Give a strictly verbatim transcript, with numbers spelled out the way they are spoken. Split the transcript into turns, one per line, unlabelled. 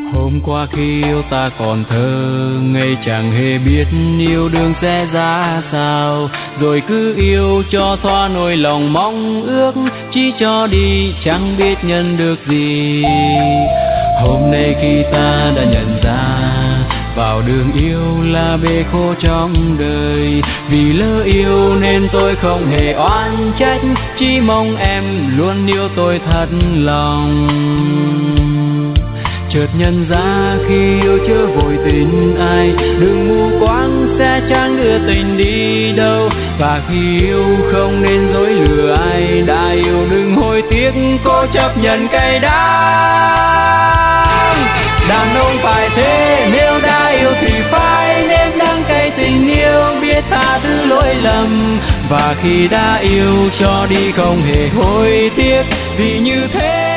Hôm qua khi yêu ta còn thơ ngây, chẳng hề biết yêu đương sẽ ra sao, rồi cứ yêu cho thỏa nỗi lòng mong ước, chỉ cho đi chẳng biết nhận được gì. Hôm nay khi ta đã nhận ra vào đường yêu là bể khổ trong đời, vì lỡ yêu nên tôi không hề oán trách, chỉ mong em luôn yêu tôi thật lòng. Chợt nhận ra khi yêu chớ vội tình ai, đừng mù quáng sẽ chẳng đưa tình đi đâu. Và khi yêu không nên dối lừa ai, đã yêu đừng hối tiếc cố chấp nhận cay đắng. Đàn ông phải thế, nếu đã yêu thì phải nếm đắng cay tình yêu, biết tha thứ lỗi lầm. Và khi đã yêu cho đi không hề hối tiếc, vì như thế